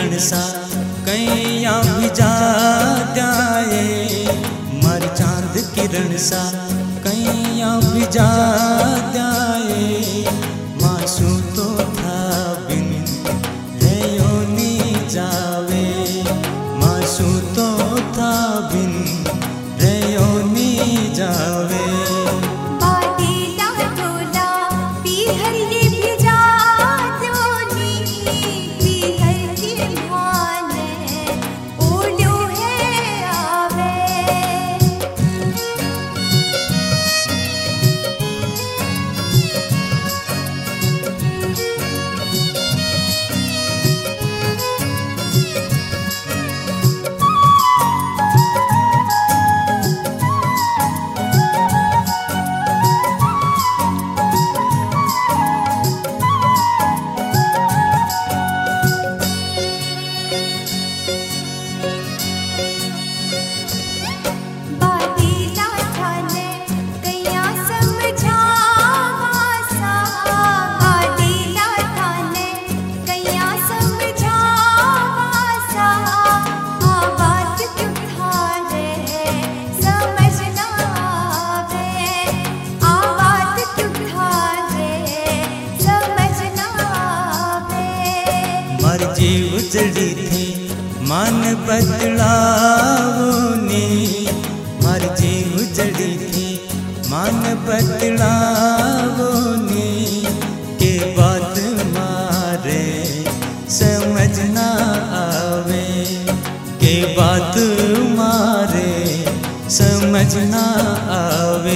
किरण सा कैया भिजा जाए, मारी चांद किरण सा कैया भिजा जाए। मासू तो था बिन रयो नी जावे, मासू तो था बिन रयो नी जावे। जीव जड़ी थी मान बदलावनी, मारी जीव जड़ी थी मान बदलावनी। के बात मारे समझ ना आवे, के बात मारे समझ ना आवे।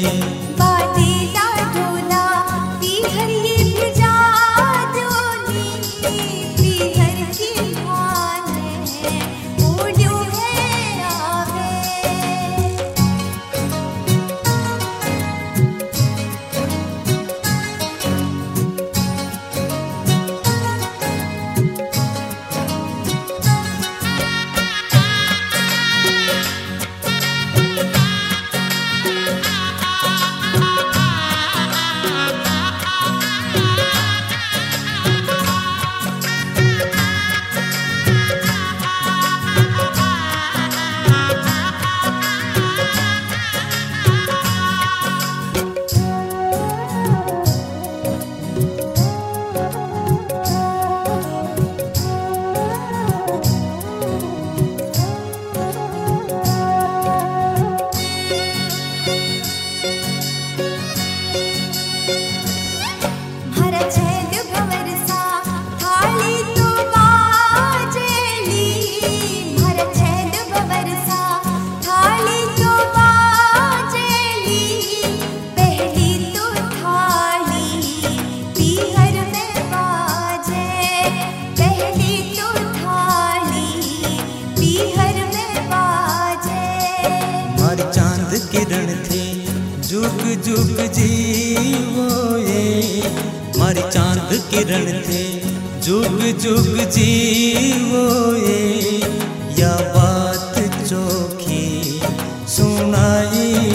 चांद किरण थे जुग जुग जीवो ये, मारी चांद किरण थे जुग जुग जीवो ये। या बात चोखी सुनाई